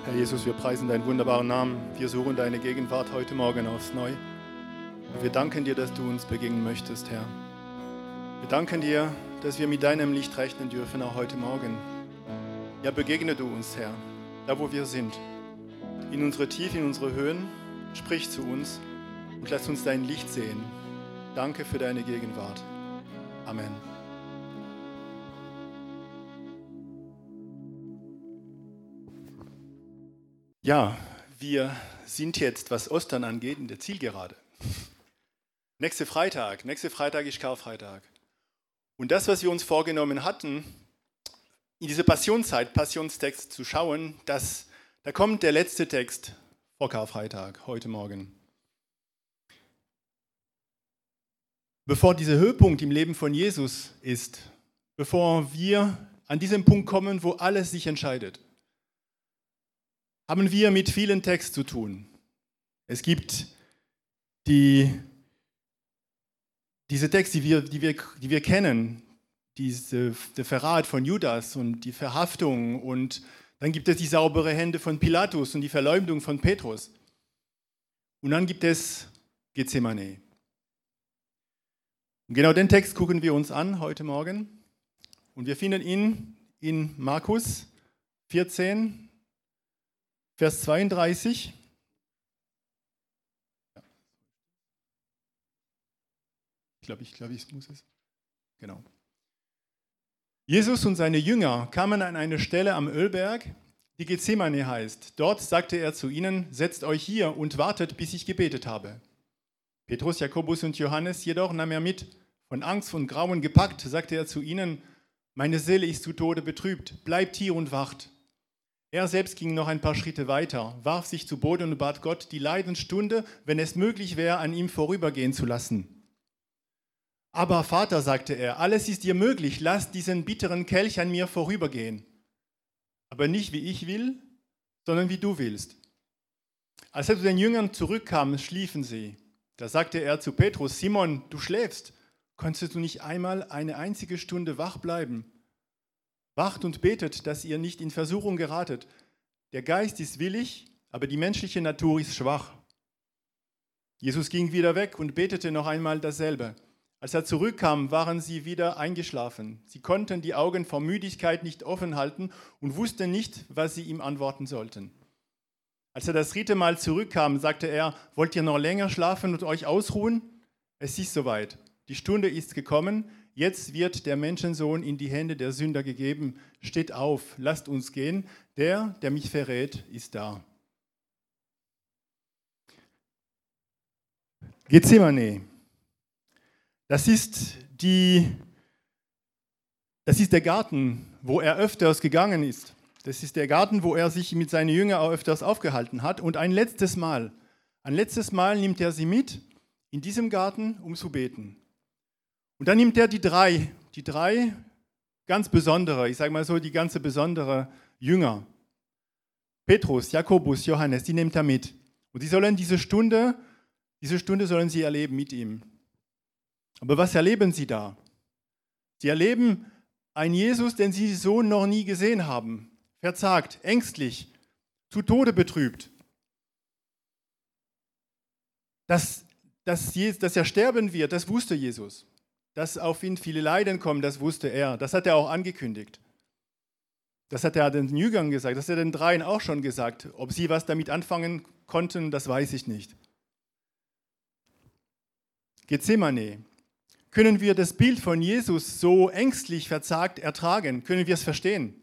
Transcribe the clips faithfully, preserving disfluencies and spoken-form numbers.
Herr Jesus, wir preisen deinen wunderbaren Namen. Wir suchen deine Gegenwart heute Morgen aufs Neue. Und wir danken dir, dass du uns begegnen möchtest, Herr. Wir danken dir, dass wir mit deinem Licht rechnen dürfen, auch heute Morgen. Ja, begegne du uns, Herr, da wo wir sind. In unsere Tiefe, in unsere Höhen, sprich zu uns und lass uns dein Licht sehen. Danke für deine Gegenwart. Amen. Ja, wir sind jetzt, was Ostern angeht, in der Zielgerade. Nächste Freitag, nächste Freitag ist Karfreitag. Und das, was wir uns vorgenommen hatten, in diese Passionszeit, Passionstext zu schauen, das, da kommt der letzte Text vor Karfreitag, heute Morgen. Bevor dieser Höhepunkt im Leben von Jesus ist, bevor wir an diesen Punkt kommen, wo alles sich entscheidet, haben wir mit vielen Texten zu tun. Es gibt die, diese Texte, die wir, die wir, die wir kennen, diese, der Verrat von Judas und die Verhaftung, und dann gibt es die saubere Hände von Pilatus und die Verleumdung von Petrus. Und dann gibt es Gethsemane. Und genau den Text gucken wir uns an heute Morgen. Und wir finden ihn in Markus vierzehn, Vers zweiunddreißig. Ich glaube, ich, glaube, ich muss es. Genau. Jesus und seine Jünger kamen an eine Stelle am Ölberg, die Gethsemane heißt. Dort sagte er zu ihnen: Setzt euch hier und wartet, bis ich gebetet habe. Petrus, Jakobus und Johannes jedoch nahm er mit. Von Angst und Grauen gepackt, sagte er zu ihnen: Meine Seele ist zu Tode betrübt, bleibt hier und wacht. Er selbst ging noch ein paar Schritte weiter, warf sich zu Boden und bat Gott, die Leidensstunde, wenn es möglich wäre, an ihm vorübergehen zu lassen. Aber Vater, sagte er, alles ist dir möglich, lass diesen bitteren Kelch an mir vorübergehen. Aber nicht wie ich will, sondern wie du willst. Als er zu den Jüngern zurückkam, schliefen sie. Da sagte er zu Petrus: Simon, du schläfst, konntest du nicht einmal eine einzige Stunde wach bleiben? Wacht und betet, dass ihr nicht in Versuchung geratet. Der Geist ist willig, aber die menschliche Natur ist schwach. Jesus ging wieder weg und betete noch einmal dasselbe. Als er zurückkam, waren sie wieder eingeschlafen. Sie konnten die Augen vor Müdigkeit nicht offen halten und wussten nicht, was sie ihm antworten sollten. Als er das dritte Mal zurückkam, sagte er: Wollt ihr noch länger schlafen und euch ausruhen? Es ist soweit. Die Stunde ist gekommen. Jetzt wird der Menschensohn in die Hände der Sünder gegeben. Steht auf, lasst uns gehen. Der, der mich verrät, ist da. Gethsemane. Das ist, die, das ist der Garten, wo er öfters gegangen ist. Das ist der Garten, wo er sich mit seinen Jüngern auch öfters aufgehalten hat. Und ein letztes Mal, ein letztes Mal nimmt er sie mit in diesem Garten, um zu beten. Und dann nimmt er die drei, die drei ganz besondere, ich sage mal so, die ganze besondere Jünger. Petrus, Jakobus, Johannes, die nimmt er mit. Und sie sollen diese Stunde, diese Stunde sollen sie erleben mit ihm. Aber was erleben sie da? Sie erleben einen Jesus, den sie so noch nie gesehen haben. Verzagt, ängstlich, zu Tode betrübt. Dass, dass, dass er sterben wird, das wusste Jesus. Dass auf ihn viele Leiden kommen, das wusste er. Das hat er auch angekündigt. Das hat er den Jüngern gesagt, das hat er den Dreien auch schon gesagt. Ob sie was damit anfangen konnten, das weiß ich nicht. Gethsemane. Können wir das Bild von Jesus so ängstlich verzagt ertragen? Können wir es verstehen?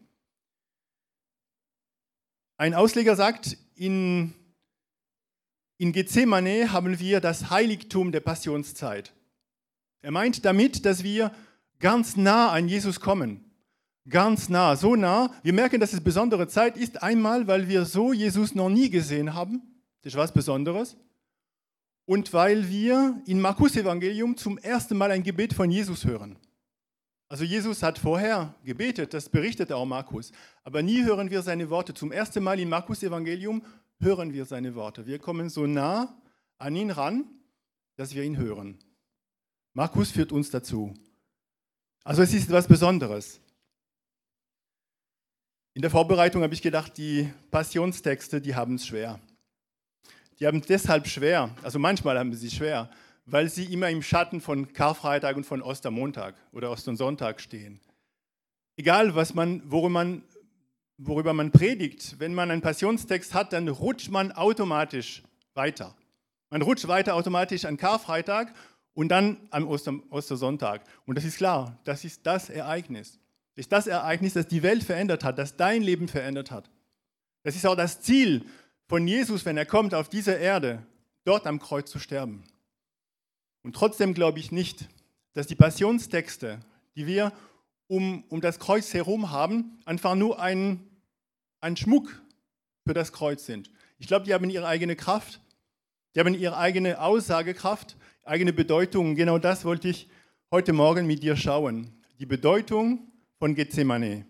Ein Ausleger sagt, in, in Gethsemane haben wir das Heiligtum der Passionszeit. Er meint damit, dass wir ganz nah an Jesus kommen. Ganz nah, so nah. Wir merken, dass es besondere Zeit ist, einmal, weil wir so Jesus noch nie gesehen haben. Das ist was Besonderes. Und weil wir im Markus-Evangelium zum ersten Mal ein Gebet von Jesus hören. Also Jesus hat vorher gebetet, das berichtet auch Markus. Aber nie hören wir seine Worte. Zum ersten Mal im Markus-Evangelium hören wir seine Worte. Wir kommen so nah an ihn ran, dass wir ihn hören. Markus führt uns dazu. Also es ist etwas Besonderes. In der Vorbereitung habe ich gedacht, die Passionstexte, die haben es schwer. Die haben es deshalb schwer, also manchmal haben sie es schwer, weil sie immer im Schatten von Karfreitag und von Ostermontag oder Ostersonntag stehen. Egal, was man, worüber, man, worüber man predigt, wenn man einen Passionstext hat, dann rutscht man automatisch weiter. Man rutscht weiter automatisch an Karfreitag und dann am Oster, Ostersonntag. Und das ist klar, das ist das Ereignis. Das ist das Ereignis, das die Welt verändert hat, das dein Leben verändert hat. Das ist auch das Ziel von Jesus, wenn er kommt auf diese Erde, dort am Kreuz zu sterben. Und trotzdem glaube ich nicht, dass die Passionstexte, die wir um, um das Kreuz herum haben, einfach nur ein, ein Schmuck für das Kreuz sind. Ich glaube, die haben ihre eigene Kraft, die haben ihre eigene Aussagekraft, eigene Bedeutung. Genau das wollte ich heute Morgen mit dir schauen. Die Bedeutung von Gethsemane.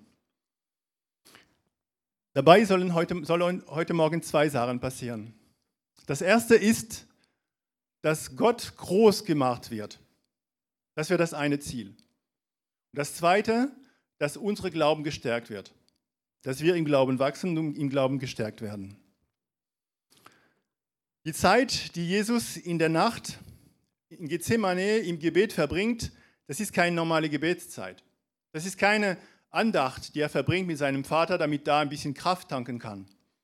Dabei sollen heute, sollen heute Morgen zwei Sachen passieren. Das erste ist, dass Gott groß gemacht wird. Das wäre das eine Ziel. Und das zweite, dass unser Glauben gestärkt wird. Dass wir im Glauben wachsen und im Glauben gestärkt werden. Die Zeit, die Jesus in der Nacht in Gethsemane im Gebet verbringt, das ist keine normale Gebetszeit. Das ist keine Andacht, die er verbringt mit seinem Vater, damit da ein bisschen Kraft tanken kann.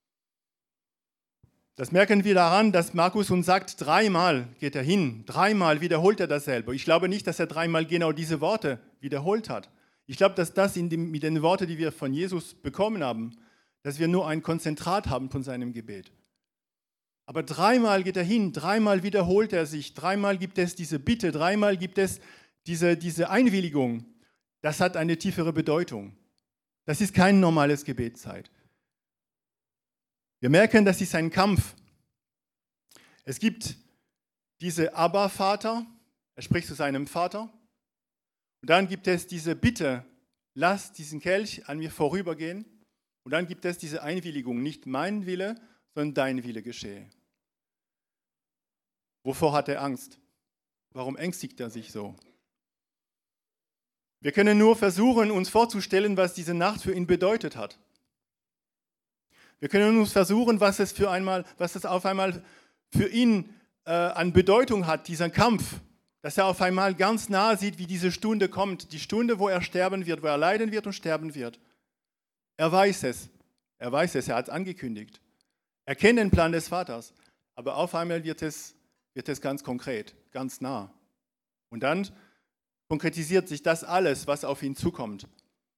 Das merken wir daran, dass Markus uns sagt, dreimal geht er hin, dreimal wiederholt er dasselbe. Ich glaube nicht, dass er dreimal genau diese Worte wiederholt hat. Ich glaube, dass das in dem, mit den Worten, die wir von Jesus bekommen haben, dass wir nur ein Konzentrat haben von seinem Gebet. Aber dreimal geht er hin, dreimal wiederholt er sich, dreimal gibt es diese Bitte, dreimal gibt es diese, diese Einwilligung. Das hat eine tiefere Bedeutung. Das ist kein normales Gebetszeit. Wir merken, das ist ein Kampf. Es gibt diese Abba-Vater, er spricht zu seinem Vater. Und dann gibt es diese Bitte, lass diesen Kelch an mir vorübergehen. Und dann gibt es diese Einwilligung, nicht mein Wille, sondern dein Wille geschehe. Wovor hat er Angst? Warum ängstigt er sich so? Wir können nur versuchen, uns vorzustellen, was diese Nacht für ihn bedeutet hat. Wir können uns versuchen, was es, für einmal, was es auf einmal für ihn äh, an Bedeutung hat, dieser Kampf. Dass er auf einmal ganz nah sieht, wie diese Stunde kommt. Die Stunde, wo er sterben wird, wo er leiden wird und sterben wird. Er weiß es. Er weiß es, er hat es angekündigt. Er kennt den Plan des Vaters. Aber auf einmal wird es, wird es ganz konkret, ganz nah. Und dann konkretisiert sich das alles, was auf ihn zukommt.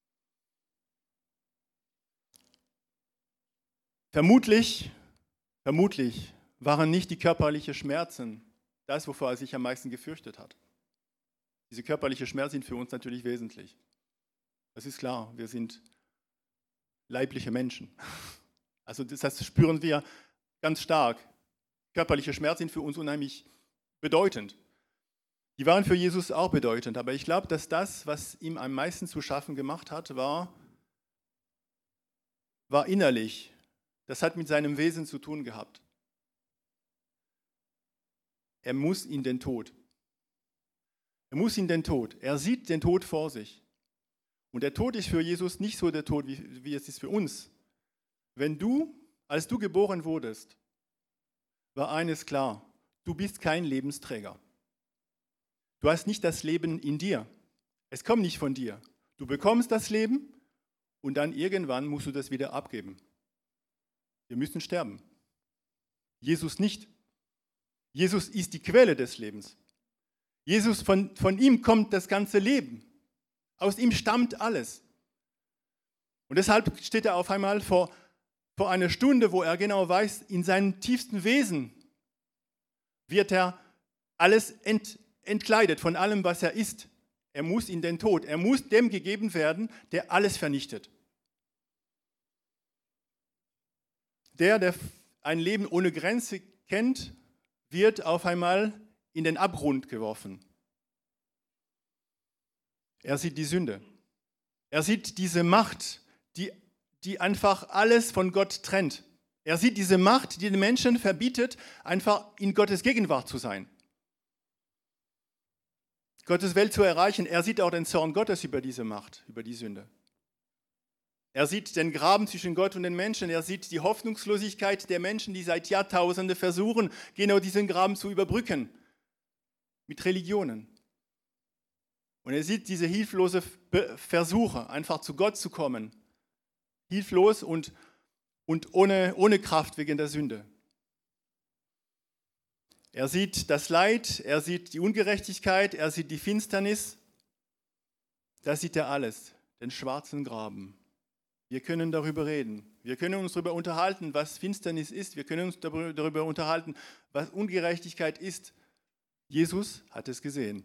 Vermutlich, vermutlich waren nicht die körperlichen Schmerzen das, wovor er sich am meisten gefürchtet hat. Diese körperlichen Schmerzen sind für uns natürlich wesentlich. Das ist klar, wir sind leibliche Menschen. Also das, das spüren wir ganz stark. Körperliche Schmerzen sind für uns unheimlich bedeutend. Die waren für Jesus auch bedeutend, aber ich glaube, dass das, was ihm am meisten zu schaffen gemacht hat, war, war innerlich. Das hat mit seinem Wesen zu tun gehabt. Er muss in den Tod. Er muss in den Tod. Er sieht den Tod vor sich. Und der Tod ist für Jesus nicht so der Tod, wie, wie es ist für uns. Wenn du, als du geboren wurdest, war eines klar, du bist kein Lebensträger. Du hast nicht das Leben in dir. Es kommt nicht von dir. Du bekommst das Leben und dann irgendwann musst du das wieder abgeben. Wir müssen sterben. Jesus nicht. Jesus ist die Quelle des Lebens. Jesus, von, von ihm kommt das ganze Leben. Aus ihm stammt alles. Und deshalb steht er auf einmal vor, vor einer Stunde, wo er genau weiß, in seinem tiefsten Wesen wird er alles ent, entkleidet von allem, was er ist. Er muss in den Tod. Er muss dem gegeben werden, der alles vernichtet. Der, der ein Leben ohne Grenze kennt, wird auf einmal in den Abgrund geworfen. Er sieht die Sünde. Er sieht diese Macht, die, die einfach alles von Gott trennt. Er sieht diese Macht, die den Menschen verbietet, einfach in Gottes Gegenwart zu sein. Gottes Welt zu erreichen. Er sieht auch den Zorn Gottes über diese Macht, über die Sünde. Er sieht den Graben zwischen Gott und den Menschen. Er sieht die Hoffnungslosigkeit der Menschen, die seit Jahrtausenden versuchen, genau diesen Graben zu überbrücken. Mit Religionen. Und er sieht diese hilflose Versuche, einfach zu Gott zu kommen. Hilflos und, und ohne, ohne Kraft wegen der Sünde. Er sieht das Leid, er sieht die Ungerechtigkeit, er sieht die Finsternis. Das sieht er alles, den schwarzen Graben. Wir können darüber reden. Wir können uns darüber unterhalten, was Finsternis ist. Wir können uns darüber unterhalten, was Ungerechtigkeit ist. Jesus hat es gesehen.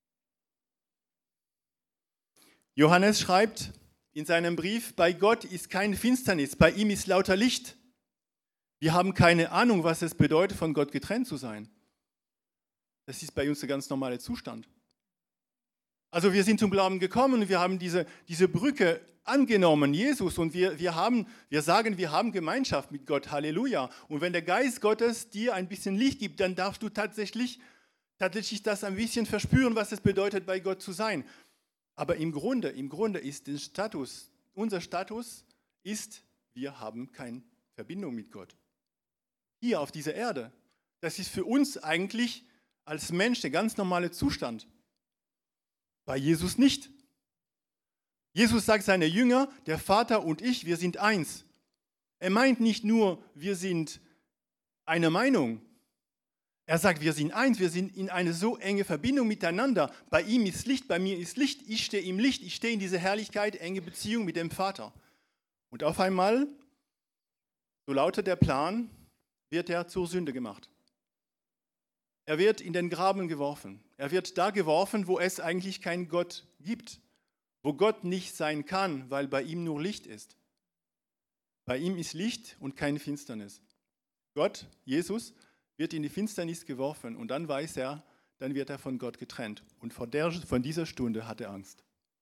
Johannes schreibt in seinem Brief, bei Gott ist keine Finsternis, bei ihm ist lauter Licht. Wir haben keine Ahnung, was es bedeutet, von Gott getrennt zu sein. Das ist bei uns der ganz normale Zustand. Also wir sind zum Glauben gekommen und wir haben diese, diese Brücke angenommen, Jesus, und wir, wir, haben, wir sagen, wir haben Gemeinschaft mit Gott, Halleluja. Und wenn der Geist Gottes dir ein bisschen Licht gibt, dann darfst du tatsächlich, tatsächlich das ein bisschen verspüren, was es bedeutet, bei Gott zu sein. Aber im Grunde, im Grunde ist der Status, unser Status ist, wir haben keine Verbindung mit Gott. Hier auf dieser Erde. Das ist für uns eigentlich als Mensch der ganz normale Zustand. Bei Jesus nicht. Jesus sagt seine Jünger, der Vater und ich, wir sind eins. Er meint nicht nur, wir sind eine Meinung. Er sagt, wir sind eins, wir sind in eine so enge Verbindung miteinander. Bei ihm ist Licht, bei mir ist Licht, ich stehe im Licht, ich stehe in dieser Herrlichkeit, enge Beziehung mit dem Vater. Und auf einmal, so lautet der Plan, wird er zur Sünde gemacht. Er wird in den Graben geworfen. Er wird da geworfen, wo es eigentlich keinen Gott gibt. Wo Gott nicht sein kann, weil bei ihm nur Licht ist. Bei ihm ist Licht und keine Finsternis. Gott, Jesus, wird in die Finsternis geworfen und dann weiß er, dann wird er von Gott getrennt. Und von, der, von dieser Stunde hat er Angst.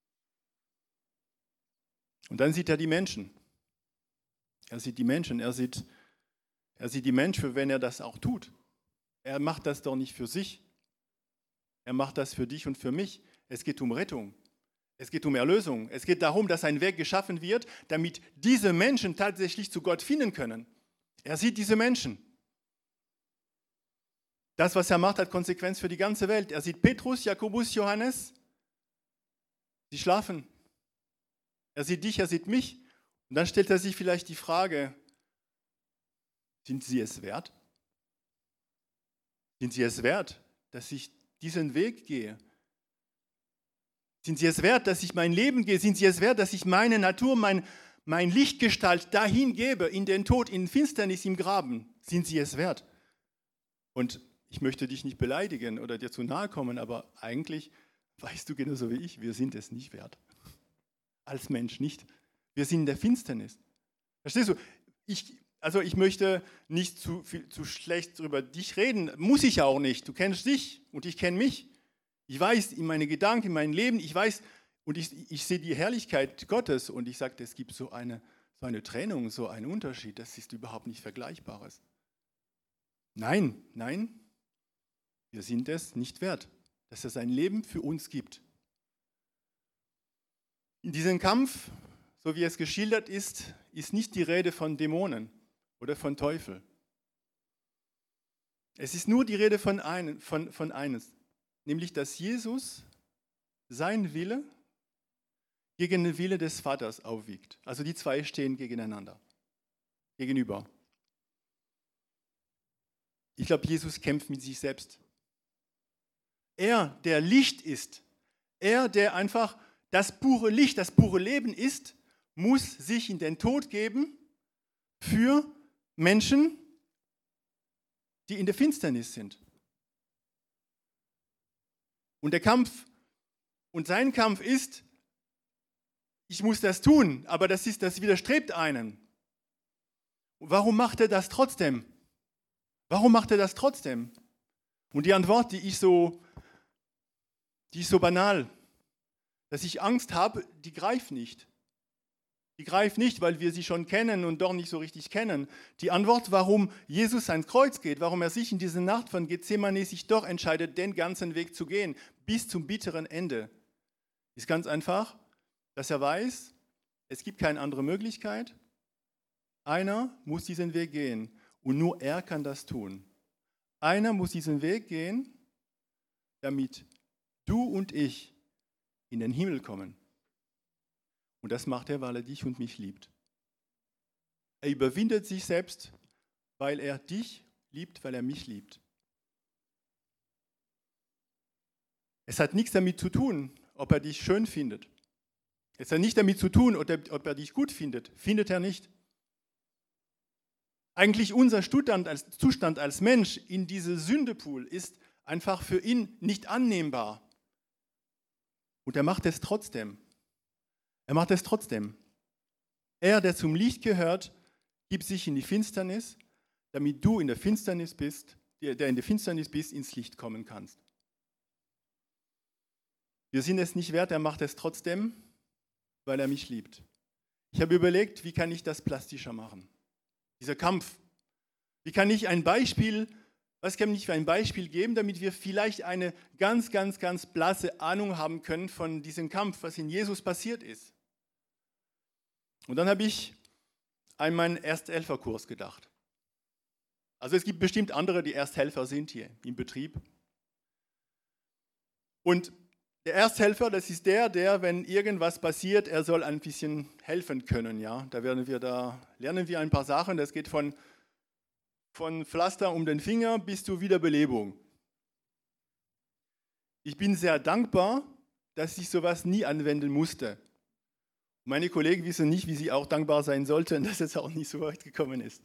Und dann sieht er die Menschen. Er sieht die Menschen, er sieht, er sieht die Menschen, wenn er das auch tut. Er macht das doch nicht für sich. Er macht das für dich und für mich. Es geht um Rettung. Es geht um Erlösung. Es geht darum, dass ein Weg geschaffen wird, damit diese Menschen tatsächlich zu Gott finden können. Er sieht diese Menschen. Das, was er macht, hat Konsequenz für die ganze Welt. Er sieht Petrus, Jakobus, Johannes. Sie schlafen. Er sieht dich, er sieht mich. Und dann stellt er sich vielleicht die Frage, sind sie es wert? Sind sie es wert, dass ich diesen Weg gehe? Sind sie es wert, dass ich mein Leben gehe? Sind sie es wert, dass ich meine Natur, mein, mein Lichtgestalt dahin gebe, in den Tod, in Finsternis, im Graben? Sind sie es wert? Und ich möchte dich nicht beleidigen oder dir zu nahe kommen, aber eigentlich weißt du genauso wie ich, wir sind es nicht wert. Als Mensch nicht. Wir sind in der Finsternis. Verstehst du? Ich, also ich möchte nicht zu, viel, zu schlecht über dich reden, muss ich ja auch nicht. Du kennst dich und ich kenne mich. Ich weiß in meine Gedanken, in mein Leben, ich weiß und ich, ich sehe die Herrlichkeit Gottes und ich sage, es gibt so eine, so eine Trennung, so einen Unterschied, das ist überhaupt nicht Vergleichbares. Nein, nein, wir sind es nicht wert, dass es ein Leben für uns gibt. In diesem Kampf, so wie es geschildert ist, ist nicht die Rede von Dämonen oder von Teufel. Es ist nur die Rede von, ein, von, von eines, nämlich dass Jesus sein Wille gegen den Wille des Vaters aufwiegt. Also die zwei stehen gegeneinander, gegenüber. Ich glaube, Jesus kämpft mit sich selbst. Er, der Licht ist, er, der einfach das pure Licht, das pure Leben ist, muss sich in den Tod geben für Menschen, die in der Finsternis sind. Und der Kampf, und sein Kampf ist, ich muss das tun, aber das, ist, das widerstrebt einen. Warum macht er das trotzdem? Warum macht er das trotzdem? Und die Antwort, die ich so, die ist so banal, dass ich Angst habe, die greift nicht. Die greift nicht, weil wir sie schon kennen und doch nicht so richtig kennen. Die Antwort, warum Jesus ans Kreuz geht, warum er sich in dieser Nacht von Gethsemane sich doch entscheidet, den ganzen Weg zu gehen, bis zum bitteren Ende, ist ganz einfach, dass er weiß, Es gibt keine andere Möglichkeit. Einer muss diesen Weg gehen und nur er kann das tun. Einer muss diesen Weg gehen, damit du und ich in den Himmel kommen. Und das macht er, weil er dich und mich liebt. Er überwindet sich selbst, weil er dich liebt, weil er mich liebt. Es hat nichts damit zu tun, ob er dich schön findet. Es hat nicht damit zu tun, ob er dich gut findet. Findet er nicht. Eigentlich unser Zustand als, Zustand als Mensch in diesem Sündepool ist einfach für ihn nicht annehmbar. Und er macht es trotzdem. Er macht es trotzdem. Er, der zum Licht gehört, gibt sich in die Finsternis, damit du in der Finsternis bist, der in der Finsternis bist, ins Licht kommen kannst. Wir sind es nicht wert, er macht es trotzdem, weil er mich liebt. Ich habe überlegt, wie kann ich das plastischer machen? Dieser Kampf. Wie kann ich ein Beispiel, was kann ich für ein Beispiel geben, damit wir vielleicht eine ganz, ganz, ganz blasse Ahnung haben können von diesem Kampf, was in Jesus passiert ist. Und dann habe ich an meinen Ersthelferkurs gedacht. Also es gibt bestimmt andere, die Ersthelfer sind hier im Betrieb. Und der Ersthelfer, das ist der, der, wenn irgendwas passiert, er soll ein bisschen helfen können. Ja? Da, werden wir da lernen wir ein paar Sachen. Das geht von, von Pflaster um den Finger bis zur Wiederbelebung. Ich bin sehr dankbar, dass ich sowas nie anwenden musste. Meine Kollegen wissen nicht, wie sie auch dankbar sein sollten, dass es auch nicht so weit gekommen ist.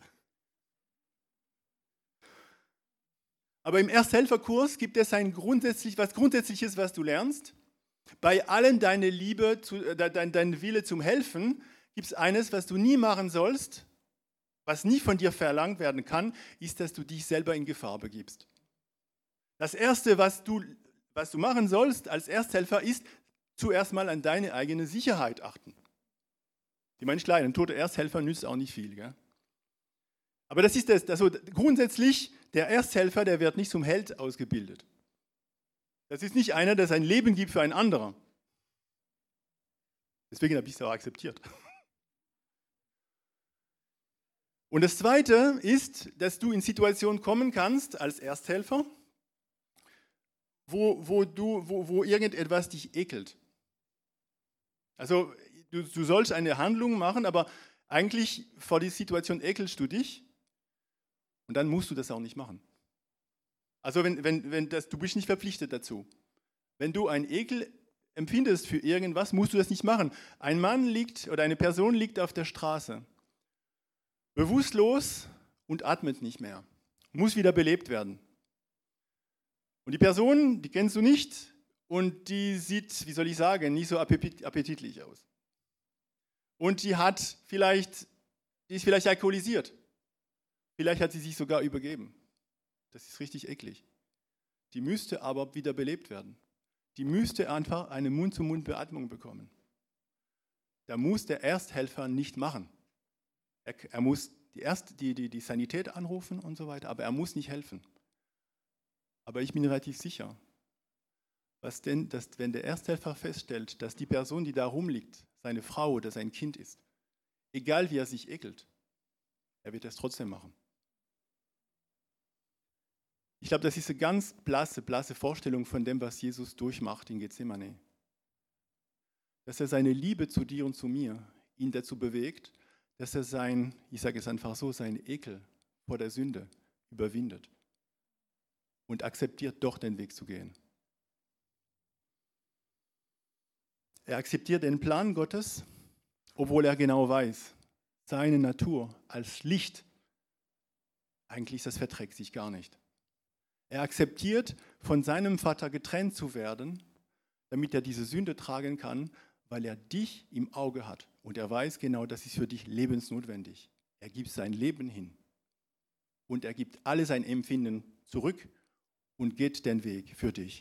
Aber im Ersthelferkurs gibt es ein grundsätzlich, was Grundsätzliches, was du lernst. Bei allen deine Liebe, zu, de, dein, dein Wille zum Helfen, gibt es eines, was du nie machen sollst, was nie von dir verlangt werden kann, ist, dass du dich selber in Gefahr begibst. Das Erste, was du, was du machen sollst als Ersthelfer, ist zuerst mal an deine eigene Sicherheit achten. Die meine ich klar, ein toter Ersthelfer nützt auch nicht viel. Gell? Aber das ist das, also grundsätzlich, der Ersthelfer, der wird nicht zum Held ausgebildet. Das ist nicht einer, der sein Leben gibt für einen anderen. Deswegen habe ich es auch akzeptiert. Und das Zweite ist, dass du in Situationen kommen kannst als Ersthelfer, wo, wo, du, wo, wo irgendetwas dich ekelt. Also du, du sollst eine Handlung machen, aber eigentlich vor dieser Situation ekelst du dich. Und dann musst du das auch nicht machen. Also wenn, wenn, wenn das, du bist nicht verpflichtet dazu. Wenn du einen Ekel empfindest für irgendwas, musst du das nicht machen. Ein Mann liegt oder eine Person liegt auf der Straße, bewusstlos und atmet nicht mehr, muss wieder belebt werden. Und die Person, die kennst du nicht und die sieht, wie soll ich sagen, nicht so appetitlich aus. Und die hat vielleicht, die ist vielleicht alkoholisiert. Vielleicht hat sie sich sogar übergeben. Das ist richtig eklig. Die müsste aber wieder belebt werden. Die müsste einfach eine Mund-zu-Mund-Beatmung bekommen. Da muss der Ersthelfer nicht machen. Er, er muss die, Erst, die, die, die Sanität anrufen und so weiter, aber er muss nicht helfen. Aber ich bin relativ sicher, was denn, dass, wenn der Ersthelfer feststellt, dass die Person, die da rumliegt, seine Frau oder sein Kind ist, egal wie er sich ekelt, er wird es trotzdem machen. Ich glaube, das ist eine ganz blasse, blasse Vorstellung von dem, was Jesus durchmacht in Gethsemane. Dass er seine Liebe zu dir und zu mir ihn dazu bewegt, dass er sein, ich sage es einfach so, seinen Ekel vor der Sünde überwindet und akzeptiert, doch den Weg zu gehen. Er akzeptiert den Plan Gottes, obwohl er genau weiß, seine Natur als Licht, eigentlich das verträgt sich gar nicht. Er akzeptiert, von seinem Vater getrennt zu werden, damit er diese Sünde tragen kann, weil er dich im Auge hat. Und er weiß genau, das ist für dich lebensnotwendig. Er gibt sein Leben hin. Und er gibt alle sein Empfinden zurück und geht den Weg für dich.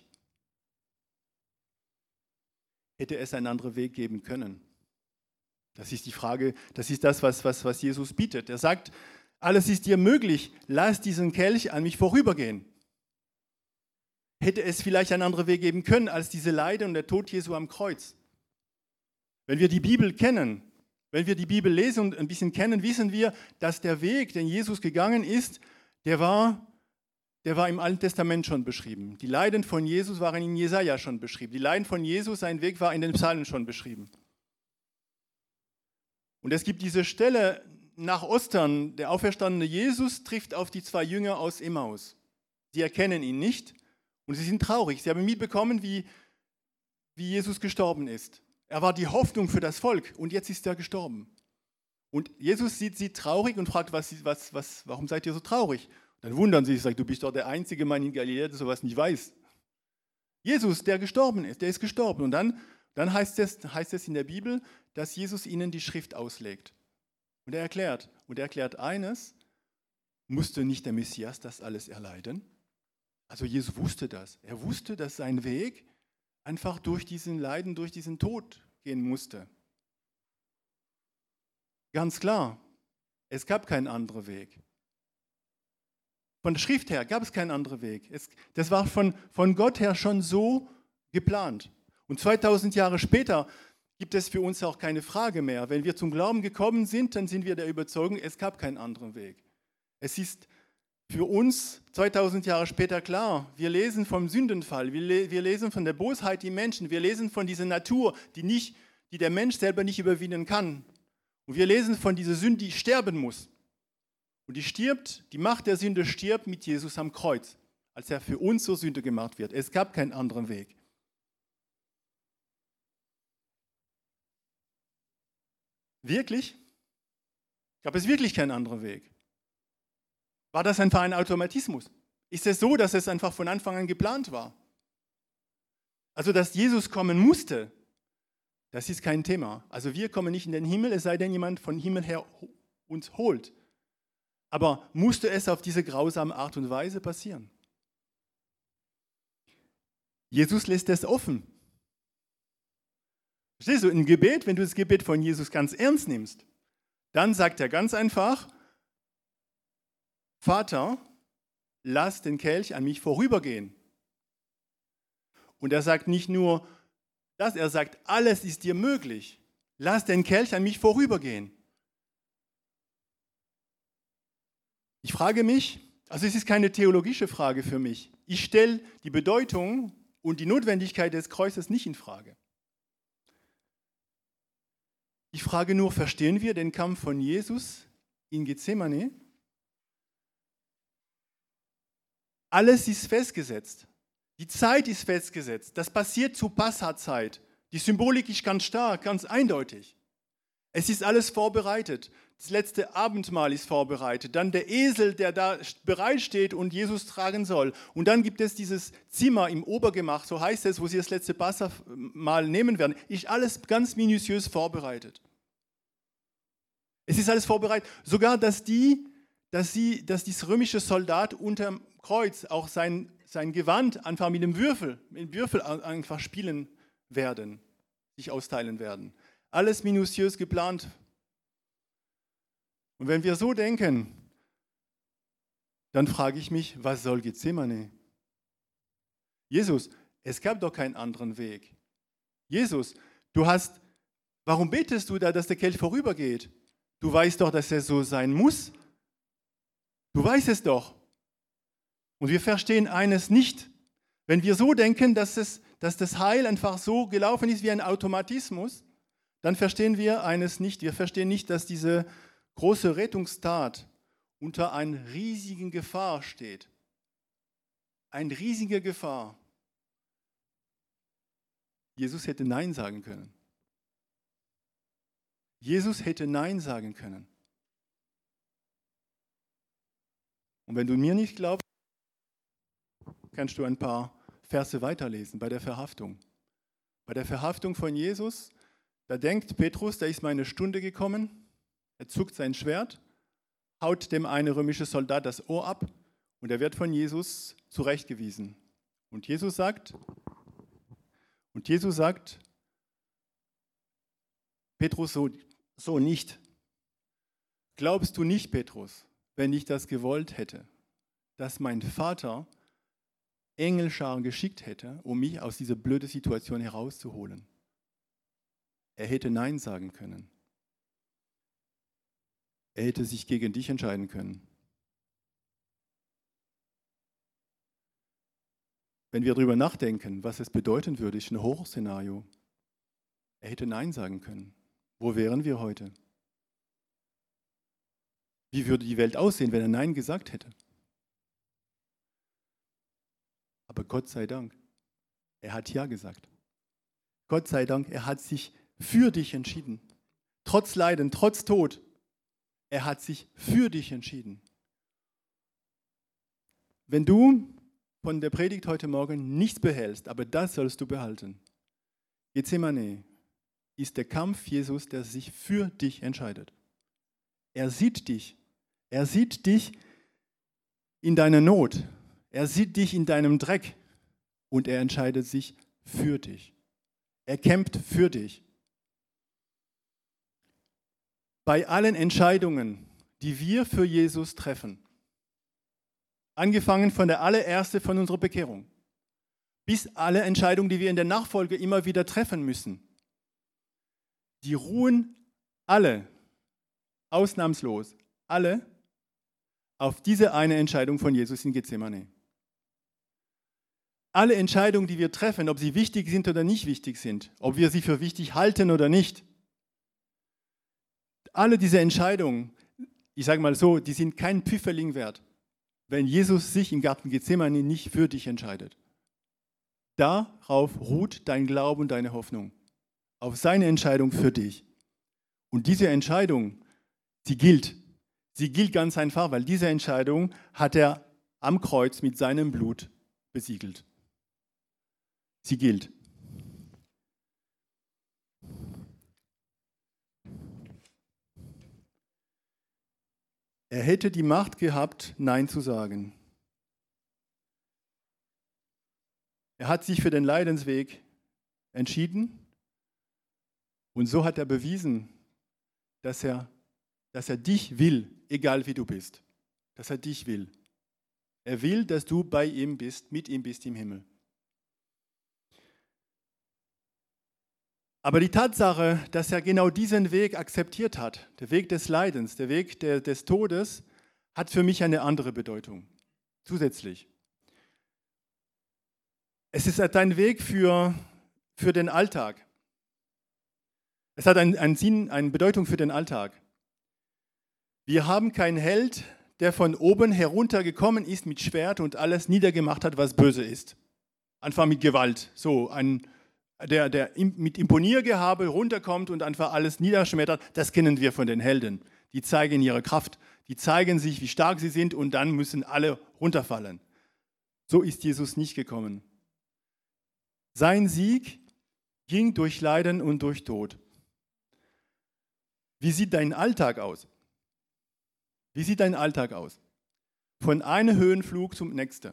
Hätte es einen anderen Weg geben können? Das ist die Frage, das ist das, was, was, was Jesus bietet. Er sagt, alles ist dir möglich, lass diesen Kelch an mich vorübergehen. Hätte es vielleicht einen anderen Weg geben können als diese Leiden und der Tod Jesu am Kreuz? Wenn wir die Bibel kennen, Wenn wir die Bibel lesen und ein bisschen kennen, wissen wir, dass der Weg, den Jesus gegangen ist, der war, der war im Alten Testament schon beschrieben. Die Leiden von Jesus waren in Jesaja schon beschrieben. Die Leiden von Jesus, sein Weg war in den Psalmen schon beschrieben. Und es gibt diese Stelle nach Ostern, der auferstandene Jesus trifft auf die zwei Jünger aus Emmaus. Sie erkennen ihn nicht und sie sind traurig. Sie haben mitbekommen, wie, wie Jesus gestorben ist. Er war die Hoffnung für das Volk und jetzt ist er gestorben. Und Jesus sieht sie traurig und fragt, was, was, was, warum seid ihr so traurig? Dann wundern sie sich, sagt, du bist doch der einzige Mann in Galiläa, der sowas nicht weiß. Jesus, der gestorben ist, der ist gestorben. Und dann, dann heißt, es, heißt es in der Bibel, dass Jesus ihnen die Schrift auslegt. Und er erklärt, und er erklärt eines, musste nicht der Messias das alles erleiden? Also Jesus wusste das. Er wusste, dass sein Weg einfach durch diesen Leiden, durch diesen Tod gehen musste. Ganz klar, es gab keinen anderen Weg. Von der Schrift her gab es keinen anderen Weg. Es, das war von, von Gott her schon so geplant. Und zweitausend Jahre später gibt es für uns auch keine Frage mehr. Wenn wir zum Glauben gekommen sind, dann sind wir der Überzeugung, es gab keinen anderen Weg. Es ist für uns zweitausend Jahre später klar, wir lesen vom Sündenfall, wir, le- wir lesen von der Bosheit der Menschen, wir lesen von dieser Natur, die, nicht, die der Mensch selber nicht überwinden kann. Und wir lesen von dieser Sünde, die sterben muss. Und die stirbt, die Macht der Sünde stirbt mit Jesus am Kreuz, als er für uns zur Sünde gemacht wird. Es gab keinen anderen Weg. Wirklich? Gab es wirklich keinen anderen Weg? War das einfach ein Automatismus? Ist es so, dass es einfach von Anfang an geplant war? Also, dass Jesus kommen musste, das ist kein Thema. Also wir kommen nicht in den Himmel, es sei denn, jemand von Himmel her uns holt. Aber musste es auf diese grausame Art und Weise passieren? Jesus lässt es offen. Verstehst du, im Gebet, wenn du das Gebet von Jesus ganz ernst nimmst, dann sagt er ganz einfach, Vater, lass den Kelch an mich vorübergehen. Und er sagt nicht nur das, er sagt, alles ist dir möglich. Lass den Kelch an mich vorübergehen. Ich frage mich, also es ist keine theologische Frage für mich. Ich stelle die Bedeutung und die Notwendigkeit des Kreuzes nicht in Frage. Ich frage nur, verstehen wir den Kampf von Jesus in Gethsemane? Alles ist festgesetzt. Die Zeit ist festgesetzt. Das passiert zur Passazeit. Die Symbolik ist ganz stark, ganz eindeutig. Es ist alles vorbereitet. Das letzte Abendmahl ist vorbereitet. Dann der Esel, der da bereitsteht und Jesus tragen soll. Und dann gibt es dieses Zimmer im Obergemach, so heißt es, wo sie das letzte Passamahl nehmen werden. Ist alles ganz minutiös vorbereitet. Es ist alles vorbereitet. Sogar, dass, die, dass, sie, dass dieses römische Soldat unterm Kreuz auch sein, sein Gewand einfach mit dem Würfel, mit dem Würfel einfach spielen werden, sich austeilen werden. Alles minutiös geplant. Und wenn wir so denken, dann frage ich mich, was soll Gethsemane? Jesus, es gab doch keinen anderen Weg. Jesus, du hast, warum betest du da, dass der Kelch vorübergeht? Du weißt doch, dass er so sein muss. Du weißt es doch. Und wir verstehen eines nicht. Wenn wir so denken, dass, es, dass das Heil einfach so gelaufen ist wie ein Automatismus, dann verstehen wir eines nicht. Wir verstehen nicht, dass diese große Rettungstat unter einer riesigen Gefahr steht. Eine riesige Gefahr. Jesus hätte Nein sagen können. Jesus hätte Nein sagen können. Und wenn du mir nicht glaubst, kannst du ein paar Verse weiterlesen bei der Verhaftung. Bei der Verhaftung von Jesus, da denkt Petrus, da ist meine Stunde gekommen. Er zuckt sein Schwert, haut dem einen römischen Soldat das Ohr ab und er wird von Jesus zurechtgewiesen. Und Jesus sagt, und Jesus sagt, Petrus, so, so nicht. Glaubst du nicht, Petrus, wenn ich das gewollt hätte, dass mein Vater Engelscharen geschickt hätte, um mich aus dieser blöden Situation herauszuholen? Er hätte Nein sagen können. Er hätte sich gegen dich entscheiden können. Wenn wir darüber nachdenken, was es bedeuten würde, ist ein Horrorszenario. Er hätte Nein sagen können. Wo wären wir heute? Wie würde die Welt aussehen, wenn er Nein gesagt hätte? Aber Gott sei Dank, er hat Ja gesagt. Gott sei Dank, er hat sich für dich entschieden. Trotz Leiden, trotz Tod, er hat sich für dich entschieden. Wenn du von der Predigt heute Morgen nichts behältst, aber das sollst du behalten. Gethsemane ist der Kampf Jesus, der sich für dich entscheidet. Er sieht dich. Er sieht dich in deiner Not. Er sieht dich in deinem Dreck. Und er entscheidet sich für dich. Er kämpft für dich. Bei allen Entscheidungen, die wir für Jesus treffen, angefangen von der allerersten von unserer Bekehrung, bis alle Entscheidungen, die wir in der Nachfolge immer wieder treffen müssen, die ruhen alle, ausnahmslos, alle auf diese eine Entscheidung von Jesus in Gethsemane. Alle Entscheidungen, die wir treffen, ob sie wichtig sind oder nicht wichtig sind, ob wir sie für wichtig halten oder nicht, alle diese Entscheidungen, ich sage mal so, die sind kein Pfifferling wert, wenn Jesus sich im Garten Gethsemane nicht für dich entscheidet. Darauf ruht dein Glaube und deine Hoffnung, auf seine Entscheidung für dich. Und diese Entscheidung, sie gilt. Sie gilt ganz einfach, weil diese Entscheidung hat er am Kreuz mit seinem Blut besiegelt. Sie gilt. Er hätte die Macht gehabt, Nein zu sagen. Er hat sich für den Leidensweg entschieden und so hat er bewiesen, dass er, dass er dich will, egal wie du bist. Dass er dich will. Er will, dass du bei ihm bist, mit ihm bist im Himmel. Aber die Tatsache, dass er genau diesen Weg akzeptiert hat, der Weg des Leidens, der Weg der, des Todes, hat für mich eine andere Bedeutung, zusätzlich. Es ist ein Weg für, für den Alltag. Es hat einen, einen Sinn, eine Bedeutung für den Alltag. Wir haben keinen Held, der von oben heruntergekommen ist mit Schwert und alles niedergemacht hat, was böse ist. Einfach mit Gewalt, so ein Der, der mit Imponiergehabe runterkommt und einfach alles niederschmettert, das kennen wir von den Helden. Die zeigen ihre Kraft, die zeigen sich, wie stark sie sind und dann müssen alle runterfallen. So ist Jesus nicht gekommen. Sein Sieg ging durch Leiden und durch Tod. Wie sieht dein Alltag aus? Wie sieht dein Alltag aus? Von einem Höhenflug zum nächsten.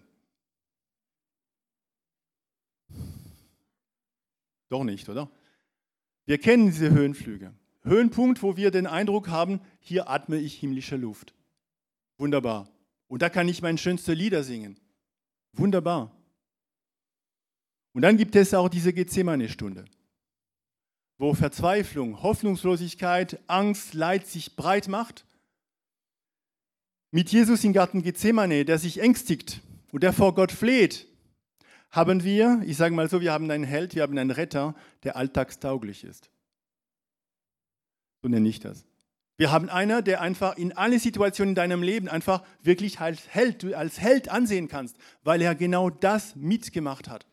Doch nicht, oder? Wir kennen diese Höhenflüge. Höhenpunkt, wo wir den Eindruck haben, hier atme ich himmlische Luft. Wunderbar. Und da kann ich meine schönsten Lieder singen. Wunderbar. Und dann gibt es auch diese Gethsemane-Stunde, wo Verzweiflung, Hoffnungslosigkeit, Angst, Leid sich breit macht. Mit Jesus im Garten Gethsemane, der sich ängstigt und der vor Gott fleht, haben wir, ich sage mal so, wir haben einen Held, wir haben einen Retter, der alltagstauglich ist. So nenne ich das. Wir haben einen, der einfach in alle Situationen in deinem Leben einfach wirklich als Held, du als Held ansehen kannst, weil er genau das mitgemacht hat.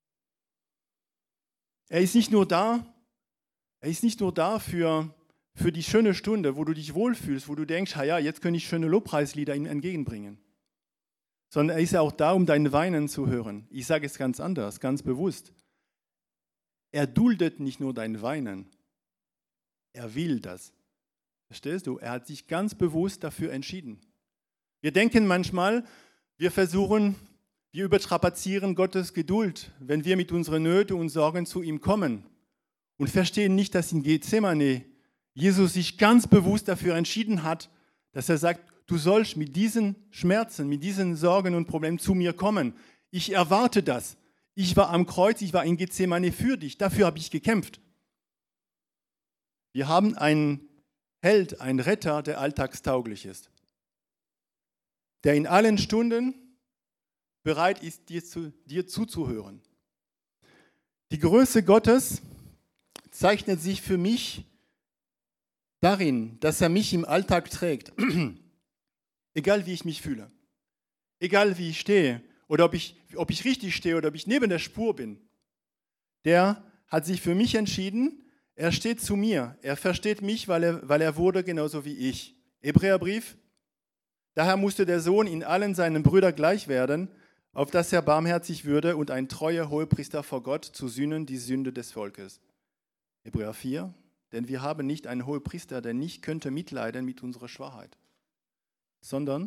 Er ist nicht nur da, er ist nicht nur da für, für die schöne Stunde, wo du dich wohlfühlst, wo du denkst, ja, jetzt kann ich schöne Lobpreislieder ihm entgegenbringen. Sondern er ist auch da, um dein Weinen zu hören. Ich sage es ganz anders, ganz bewusst. Er duldet nicht nur dein Weinen, er will das. Verstehst du? Er hat sich ganz bewusst dafür entschieden. Wir denken manchmal, wir versuchen, wir überstrapazieren Gottes Geduld, wenn wir mit unseren Nöten und Sorgen zu ihm kommen und verstehen nicht, dass in Gethsemane Jesus sich ganz bewusst dafür entschieden hat, dass er sagt, du sollst mit diesen Schmerzen, mit diesen Sorgen und Problemen zu mir kommen. Ich erwarte das. Ich war am Kreuz, ich war in Gethsemane für dich. Dafür habe ich gekämpft. Wir haben einen Held, ein Retter, der alltagstauglich ist, der in allen Stunden bereit ist, dir, zu, dir zuzuhören. Die Größe Gottes zeichnet sich für mich darin, dass er mich im Alltag trägt, egal wie ich mich fühle, egal wie ich stehe oder ob ich, ob ich richtig stehe oder ob ich neben der Spur bin. Der hat sich für mich entschieden, er steht zu mir, er versteht mich, weil er, weil er wurde genauso wie ich. Hebräerbrief, daher musste der Sohn in allen seinen Brüdern gleich werden, auf dass er barmherzig würde und ein treuer Hohepriester vor Gott zu sühnen die Sünde des Volkes. Hebräer vier, denn wir haben nicht einen Hohepriester, der nicht könnte mitleiden mit unserer Schwachheit, sondern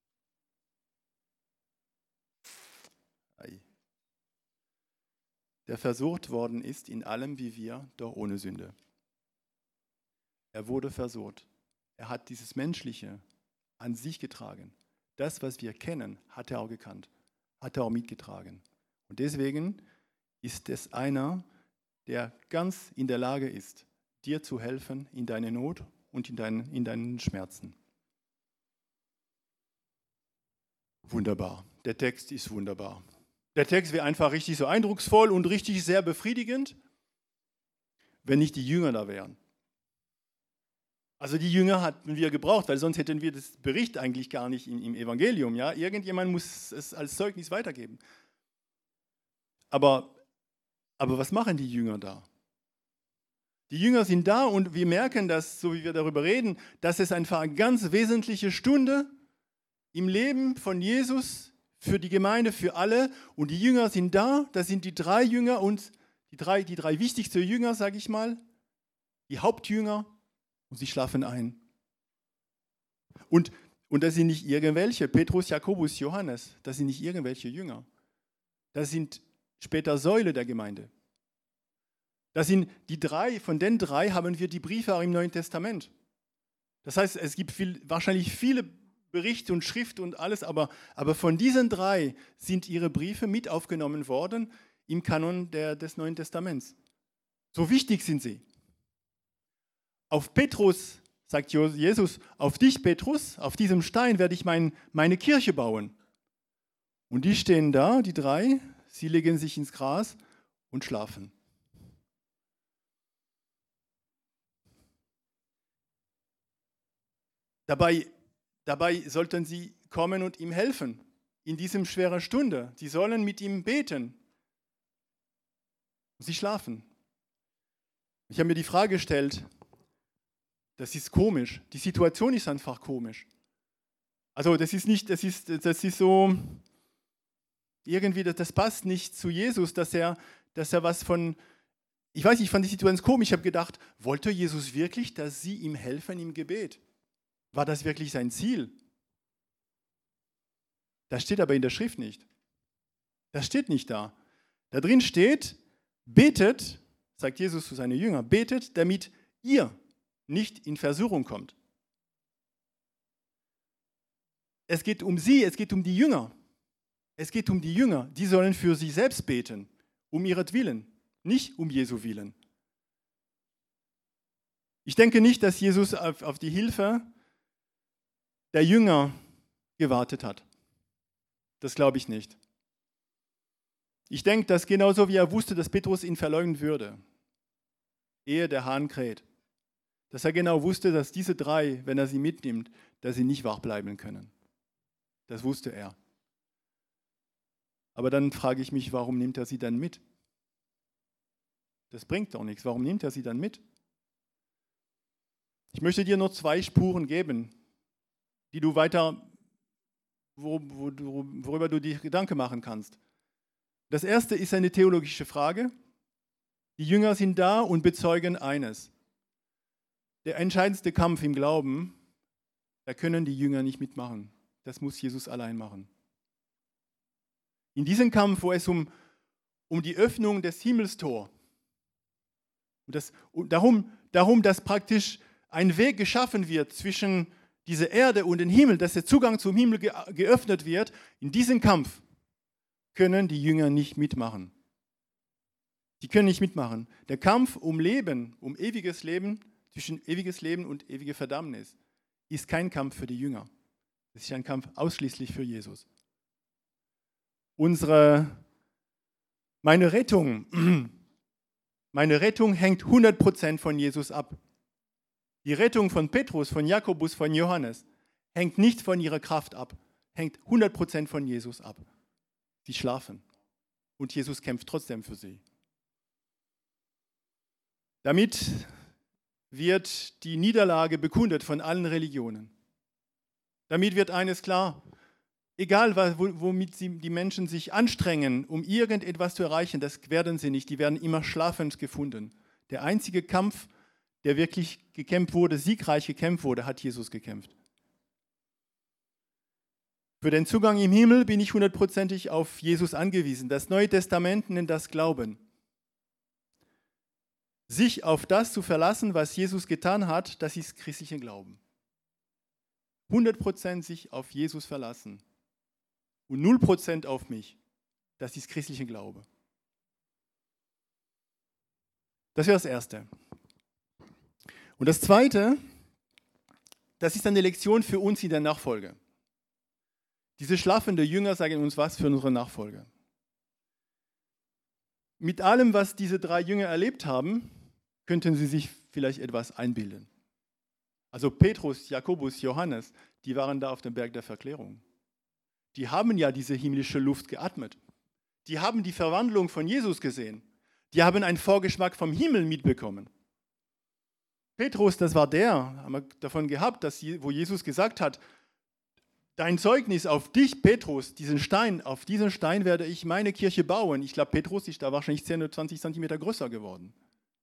der versucht worden ist in allem wie wir, doch ohne Sünde. Er wurde versucht. Er hat dieses Menschliche an sich getragen. Das, was wir kennen, hat er auch gekannt, hat er auch mitgetragen. Und deswegen ist es einer, der ganz in der Lage ist, dir zu helfen in deiner Not und in deinen, in deinen Schmerzen. Wunderbar. Der Text ist wunderbar. Der Text wäre einfach richtig so eindrucksvoll und richtig sehr befriedigend, wenn nicht die Jünger da wären. Also die Jünger hatten wir gebraucht, weil sonst hätten wir das Bericht eigentlich gar nicht im, im Evangelium. Ja? Irgendjemand muss es als Zeugnis weitergeben. Aber, aber was machen die Jünger da? Die Jünger sind da und wir merken, dass, so wie wir darüber reden, dass es einfach eine ganz wesentliche Stunde im Leben von Jesus für die Gemeinde, für alle. Und die Jünger sind da, das sind die drei Jünger und die drei, die drei wichtigsten Jünger, sage ich mal, die Hauptjünger, und sie schlafen ein. Und, und das sind nicht irgendwelche, Petrus, Jakobus, Johannes, das sind nicht irgendwelche Jünger. Das sind später Säule der Gemeinde. Das sind die drei, von den drei haben wir die Briefe auch im Neuen Testament. Das heißt, es gibt viel, wahrscheinlich viele Berichte und Schrift und alles, aber, aber von diesen drei sind ihre Briefe mit aufgenommen worden im Kanon der, des Neuen Testaments. So wichtig sind sie. Auf Petrus, sagt Jesus, auf dich, Petrus, auf diesem Stein werde ich mein, meine Kirche bauen. Und die stehen da, die drei, sie legen sich ins Gras und schlafen. Dabei, dabei sollten sie kommen und ihm helfen in diesem schweren Stunde. Sie sollen mit ihm beten. Sie schlafen. Ich habe mir die Frage gestellt, das ist komisch. Die Situation ist einfach komisch. Also das ist nicht, das ist, das ist so, irgendwie, das, das passt nicht zu Jesus, dass er, dass er was von, ich weiß nicht, ich fand die Situation komisch. Ich habe gedacht, wollte Jesus wirklich, dass sie ihm helfen im Gebet? War das wirklich sein Ziel? Das steht aber in der Schrift nicht. Das steht nicht da. Da drin steht, betet, sagt Jesus zu seinen Jüngern, betet, damit ihr nicht in Versuchung kommt. Es geht um sie, es geht um die Jünger. Es geht um die Jünger. Die sollen für sich selbst beten, um ihretwillen, nicht um Jesu Willen. Ich denke nicht, dass Jesus auf, auf die Hilfe der Jünger gewartet hat. Das glaube ich nicht. Ich denke, dass genauso wie er wusste, dass Petrus ihn verleugnen würde, ehe der Hahn kräht, dass er genau wusste, dass diese drei, wenn er sie mitnimmt, dass sie nicht wach bleiben können. Das wusste er. Aber dann frage ich mich, warum nimmt er sie dann mit? Das bringt doch nichts. Warum nimmt er sie dann mit? Ich möchte dir nur zwei Spuren geben, die du weiter, wo, wo, worüber du dir Gedanken machen kannst. Das erste ist eine theologische Frage. Die Jünger sind da und bezeugen eines. Der entscheidendste Kampf im Glauben, da können die Jünger nicht mitmachen. Das muss Jesus allein machen. In diesem Kampf, wo es um, um die Öffnung des Himmelstor, und das, und darum, darum, dass praktisch ein Weg geschaffen wird zwischen dieser Erde und dem Himmel, dass der Zugang zum Himmel ge- geöffnet wird, in diesem Kampf können die Jünger nicht mitmachen. Die können nicht mitmachen. Der Kampf um Leben, um ewiges Leben zwischen ewiges Leben und ewige Verdammnis, ist kein Kampf für die Jünger. Es ist ein Kampf ausschließlich für Jesus. Unsere, meine Rettung, meine Rettung hängt hundert Prozent von Jesus ab. Die Rettung von Petrus, von Jakobus, von Johannes hängt nicht von ihrer Kraft ab, hängt hundert Prozent von Jesus ab. Sie schlafen und Jesus kämpft trotzdem für sie. Damit wird die Niederlage bekundet von allen Religionen. Damit wird eines klar, egal womit sie, die Menschen sich anstrengen, um irgendetwas zu erreichen, das werden sie nicht, die werden immer schlafend gefunden. Der einzige Kampf, der wirklich gekämpft wurde, siegreich gekämpft wurde, hat Jesus gekämpft. Für den Zugang im Himmel bin ich hundertprozentig auf Jesus angewiesen. Das Neue Testament nennt das Glauben. Sich auf das zu verlassen, was Jesus getan hat, das ist christlicher Glauben. hundert Prozent sich auf Jesus verlassen und null Prozent auf mich, das ist christlicher Glaube. Das wäre das Erste. Und das Zweite, das ist eine Lektion für uns in der Nachfolge. Diese schlafenden Jünger sagen uns was für unsere Nachfolge. Mit allem, was diese drei Jünger erlebt haben, könnten sie sich vielleicht etwas einbilden. Also Petrus, Jakobus, Johannes, die waren da auf dem Berg der Verklärung. Die haben ja diese himmlische Luft geatmet. Die haben die Verwandlung von Jesus gesehen. Die haben einen Vorgeschmack vom Himmel mitbekommen. Petrus, das war der, haben wir davon gehabt, dass, wo Jesus gesagt hat, dein Zeugnis auf dich, Petrus, diesen Stein, auf diesen Stein werde ich meine Kirche bauen. Ich glaube, Petrus ist da wahrscheinlich zehn oder zwanzig Zentimeter größer geworden.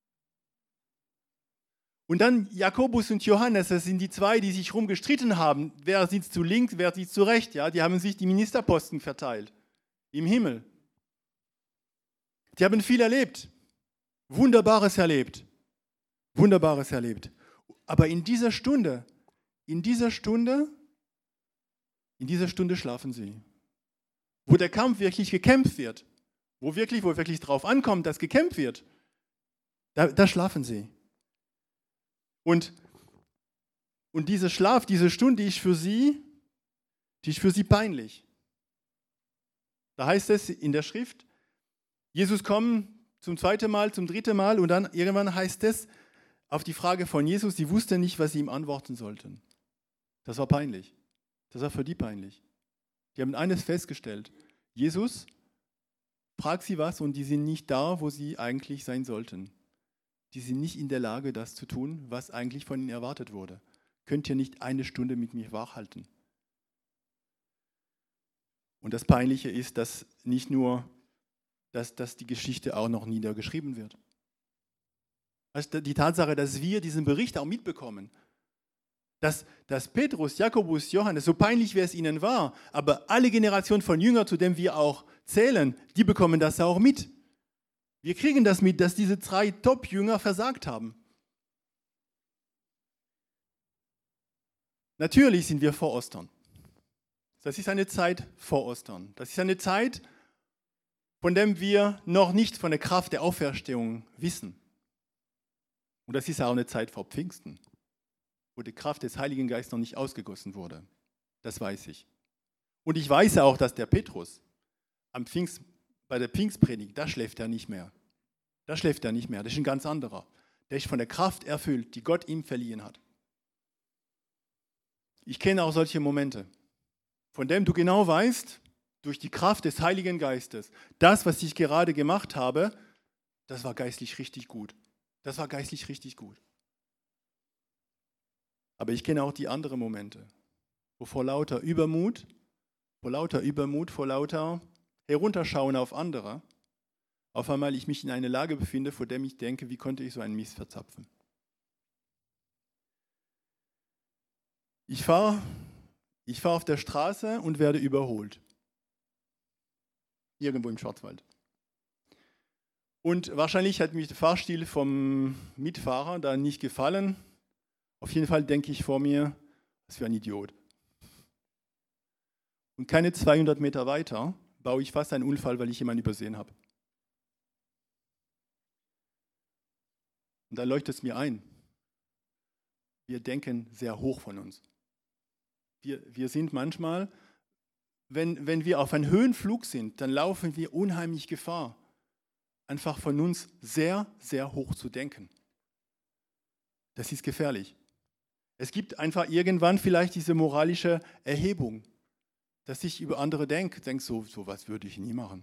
Und dann Jakobus und Johannes, das sind die zwei, die sich rumgestritten haben. Wer sitzt zu links, wer sitzt zu rechts? Ja? Die haben sich die Ministerposten verteilt im Himmel. Die haben viel erlebt, Wunderbares erlebt, Wunderbares erlebt. Aber in dieser Stunde, in dieser Stunde, in dieser Stunde schlafen sie. Wo der Kampf wirklich gekämpft wird, wo wirklich, wo wirklich drauf ankommt, dass gekämpft wird, da, da schlafen sie. Und, und dieser Schlaf, diese Stunde, die ist für sie, die ist für sie peinlich. Da heißt es in der Schrift, Jesus kommt zum zweiten Mal, zum dritten Mal und dann irgendwann heißt es auf die Frage von Jesus, sie wussten nicht, was sie ihm antworten sollten. Das war peinlich. Das war für die peinlich. Die haben eines festgestellt, Jesus fragt sie was und die sind nicht da, wo sie eigentlich sein sollten. Die sind nicht in der Lage, das zu tun, was eigentlich von ihnen erwartet wurde. Könnt ihr nicht eine Stunde mit mir wachhalten? Und das Peinliche ist, dass nicht nur, dass, dass die Geschichte auch noch niedergeschrieben wird. Also die Tatsache, dass wir diesen Bericht auch mitbekommen, dass, dass Petrus, Jakobus, Johannes, so peinlich wie es ihnen war, aber alle Generationen von Jüngern, zu denen wir auch zählen, die bekommen das auch mit. Wir kriegen das mit, dass diese drei Top-Jünger versagt haben. Natürlich sind wir vor Ostern. Das ist eine Zeit vor Ostern. Das ist eine Zeit, von der wir noch nicht von der Kraft der Auferstehung wissen. Und das ist auch eine Zeit vor Pfingsten, wo die Kraft des Heiligen Geistes noch nicht ausgegossen wurde. Das weiß ich. Und ich weiß auch, dass der Petrus am Pfingst, bei der Pfingstpredigt, da schläft er nicht mehr. Da schläft er nicht mehr. Das ist ein ganz anderer. Der ist von der Kraft erfüllt, die Gott ihm verliehen hat. Ich kenne auch solche Momente, von denen du genau weißt, durch die Kraft des Heiligen Geistes, das, was ich gerade gemacht habe, das war geistlich richtig gut. Das war geistlich richtig gut. Aber ich kenne auch die anderen Momente, wo vor lauter Übermut, vor lauter Übermut, vor lauter Herunterschauen auf andere, auf einmal ich mich in eine Lage befinde, vor der ich denke, wie konnte ich so einen Mist verzapfen? Ich fahre ich fahr auf der Straße und werde überholt. Irgendwo im Schwarzwald. Und wahrscheinlich hat mich der Fahrstil vom Mitfahrer da nicht gefallen. Auf jeden Fall denke ich vor mir, was für ein Idiot. Und keine zweihundert Meter weiter baue ich fast einen Unfall, weil ich jemanden übersehen habe. Und dann leuchtet es mir ein. wir denken sehr hoch von uns. Wir, wir sind manchmal, wenn, wenn wir auf einem Höhenflug sind, dann laufen wir unheimlich Gefahr, einfach von uns sehr, sehr hoch zu denken. Das ist gefährlich. Es gibt einfach irgendwann vielleicht diese moralische Erhebung, dass ich über andere denke, denke so, so was würde ich nie machen.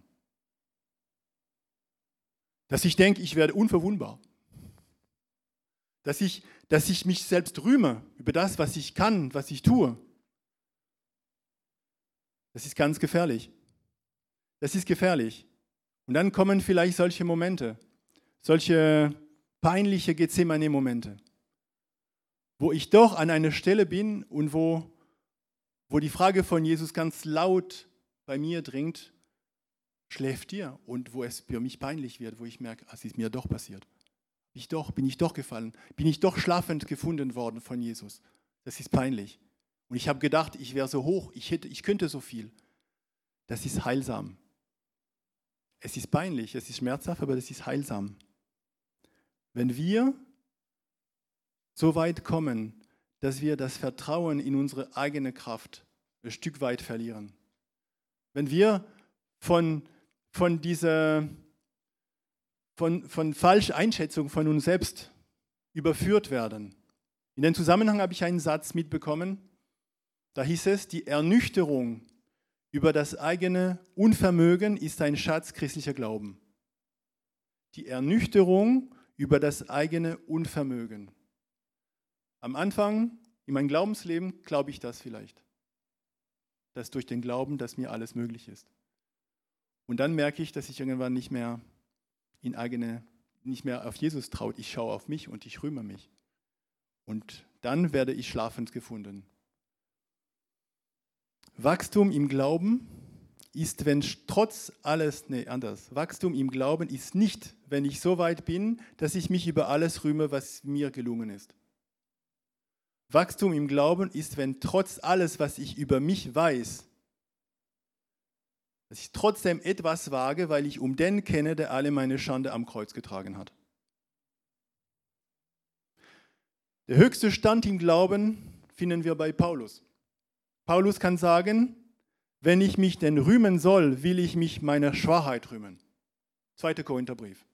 Dass ich denke, ich werde unverwundbar. Dass ich, dass ich mich selbst rühme über das, was ich kann, was ich tue. Das ist ganz gefährlich. Das ist gefährlich. Und dann kommen vielleicht solche Momente, solche peinliche Gethsemane-Momente, wo ich doch an einer Stelle bin und wo, wo die Frage von Jesus ganz laut bei mir dringt, schläft ihr? Und wo es für mich peinlich wird, wo ich merke, es ist mir doch passiert. Bin ich doch, bin ich doch gefallen, bin ich doch schlafend gefunden worden von Jesus. Das ist peinlich. Und ich habe gedacht, ich wäre so hoch, ich, hätte, ich könnte so viel. Das ist heilsam. Es ist peinlich, es ist schmerzhaft, aber das ist heilsam. Wenn wir so weit kommen, dass wir das Vertrauen in unsere eigene Kraft ein Stück weit verlieren. Wenn wir von, von dieser von, von Falscheinschätzung von uns selbst überführt werden. In dem Zusammenhang habe ich einen Satz mitbekommen, da hieß es, die Ernüchterung über das eigene Unvermögen ist ein Schatz christlicher Glauben. Die Ernüchterung über das eigene Unvermögen. Am Anfang in meinem Glaubensleben glaube ich das vielleicht. Dass durch den Glauben, dass mir alles möglich ist. Und dann merke ich, dass ich irgendwann nicht mehr in eigene, nicht mehr auf Jesus traut. Ich schaue auf mich und ich rühme mich. Und dann werde ich schlafend gefunden. Wachstum im Glauben ist, wenn trotz alles, nee, anders. Wachstum im Glauben ist nicht, wenn ich so weit bin, dass ich mich über alles rühme, was mir gelungen ist. Wachstum im Glauben ist, wenn trotz alles, was ich über mich weiß, dass ich trotzdem etwas wage, weil ich um den kenne, der alle meine Schande am Kreuz getragen hat. Der höchste Stand im Glauben finden wir bei Paulus. Paulus kann sagen, wenn ich mich denn rühmen soll, will ich mich meiner Schwachheit rühmen. zweiter Korintherbrief.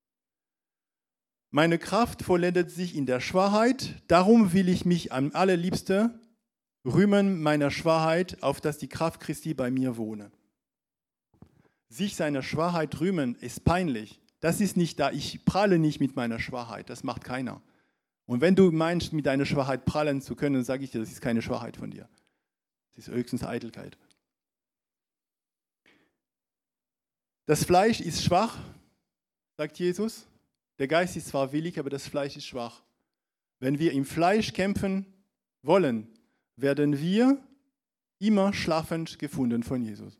Meine Kraft vollendet sich in der Schwachheit, darum will ich mich am allerliebsten rühmen meiner Schwachheit, auf dass die Kraft Christi bei mir wohne. Sich seiner Schwachheit rühmen ist peinlich. Das ist nicht da, ich prahle nicht mit meiner Schwachheit, das macht keiner. Und wenn du meinst, mit deiner Schwachheit prahlen zu können, sage ich dir, das ist keine Schwachheit von dir. Das ist höchstens Eitelkeit. Das Fleisch ist schwach, sagt Jesus. Der Geist ist zwar willig, aber das Fleisch ist schwach. Wenn wir im Fleisch kämpfen wollen, werden wir immer schlafend gefunden von Jesus.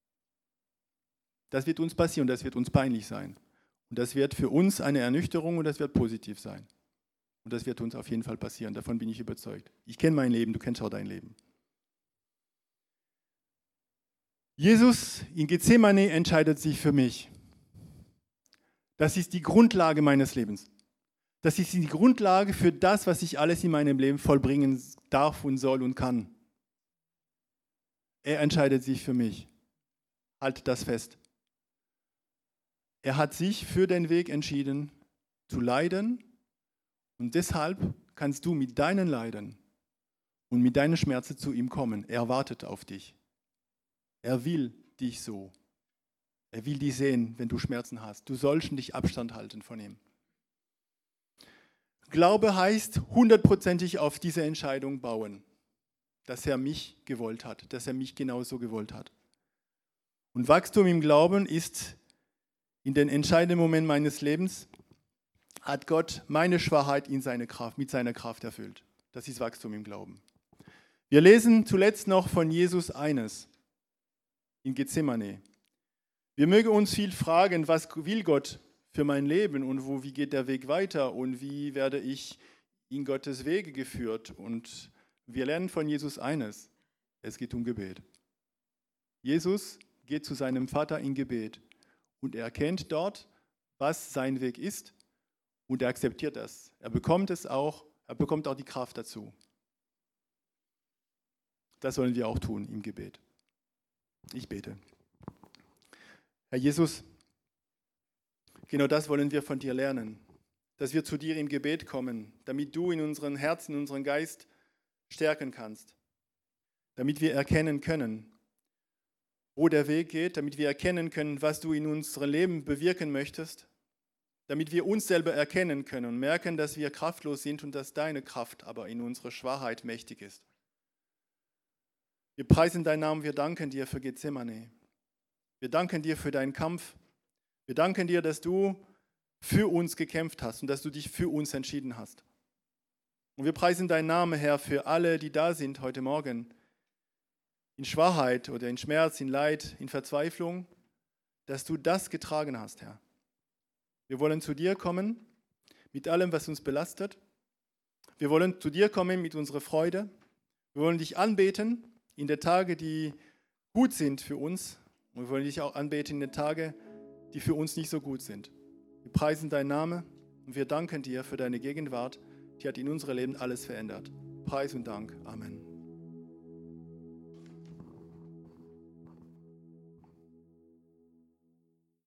Das wird uns passieren, das wird uns peinlich sein. Und das wird für uns eine Ernüchterung und das wird positiv sein. Und das wird uns auf jeden Fall passieren, davon bin ich überzeugt. Ich kenne mein Leben, du kennst auch dein Leben. Jesus in Gethsemane entscheidet sich für mich. Das ist die Grundlage meines Lebens. Das ist die Grundlage für das, was ich alles in meinem Leben vollbringen darf und soll und kann. Er entscheidet sich für mich. Halt das fest. Er hat sich für den Weg entschieden, zu leiden. Und deshalb kannst du mit deinen Leiden und mit deinen Schmerzen zu ihm kommen. Er wartet auf dich. Er will dich so. Er will dich sehen, wenn du Schmerzen hast. Du sollst dich Abstand halten von ihm. Glaube heißt hundertprozentig auf diese Entscheidung bauen, dass er mich gewollt hat, dass er mich genauso gewollt hat. Und Wachstum im Glauben ist in den entscheidenden Momenten meines Lebens, hat Gott meine Schwachheit in seine Kraft, mit seiner Kraft erfüllt. Das ist Wachstum im Glauben. Wir lesen zuletzt noch von Jesus eines in Gethsemane. Wir mögen uns viel fragen, was will Gott für mein Leben und wo, wie geht der Weg weiter und wie werde ich in Gottes Wege geführt. Und wir lernen von Jesus eines, es geht um Gebet. Jesus geht zu seinem Vater in Gebet und er erkennt dort, was sein Weg ist und er akzeptiert das. Er bekommt es auch, Er bekommt auch die Kraft dazu. Das sollen wir auch tun im Gebet. Ich bete. Herr Jesus, genau das wollen wir von dir lernen, dass wir zu dir im Gebet kommen, damit du in unseren Herzen, in unseren Geist stärken kannst, damit wir erkennen können, wo der Weg geht, damit wir erkennen können, was du in unserem Leben bewirken möchtest, damit wir uns selber erkennen können und merken, dass wir kraftlos sind und dass deine Kraft aber in unserer Schwachheit mächtig ist. Wir preisen deinen Namen, wir danken dir für Gethsemane. Wir danken dir für deinen Kampf. Wir danken dir, dass du für uns gekämpft hast und dass du dich für uns entschieden hast. Und wir preisen deinen Namen, Herr, für alle, die da sind heute Morgen, in Schwachheit oder in Schmerz, in Leid, in Verzweiflung, dass du das getragen hast, Herr. Wir wollen zu dir kommen mit allem, was uns belastet. Wir wollen zu dir kommen mit unserer Freude. Wir wollen dich anbeten in den Tagen, die gut sind für uns. Und wir wollen dich auch anbeten in den Tagen, die für uns nicht so gut sind. Wir preisen deinen Namen und wir danken dir für deine Gegenwart. Die hat in unserem Leben alles verändert. Preis und Dank. Amen.